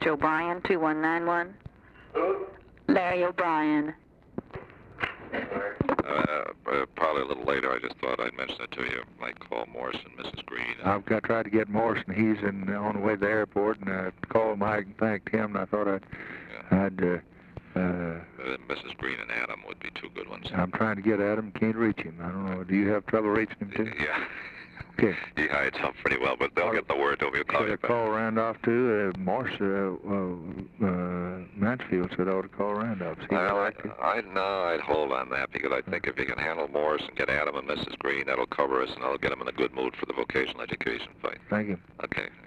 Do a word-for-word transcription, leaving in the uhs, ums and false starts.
O'Brien, two one nine one. Who? Larry O'Brien. Uh, uh, probably a little later. I just thought I'd mention it to you. Might call Morrison, Missus Green. I've got tried to get Morrison. He's in on the way to the airport, and I called Mike and thanked him. And I thought I'd, yeah. I'd uh, uh, uh, Missus Green and Adam would be two good ones. I'm trying to get Adam. Can't reach him. I don't know. Do you have trouble reaching him too? Yeah. Okay. He hides up pretty well, but they'll get the word to him. He'll call Should you I back. call Randolph too? Uh, Morse, uh, uh, uh, Mansfield said I ought to call Randolph. See Well, I, I, I no, I'd hold on that because I think if you can handle Morris and get Adam and Missus Green, that'll cover us, and that'll get them in a good mood for the vocational education fight. Thank you. Okay.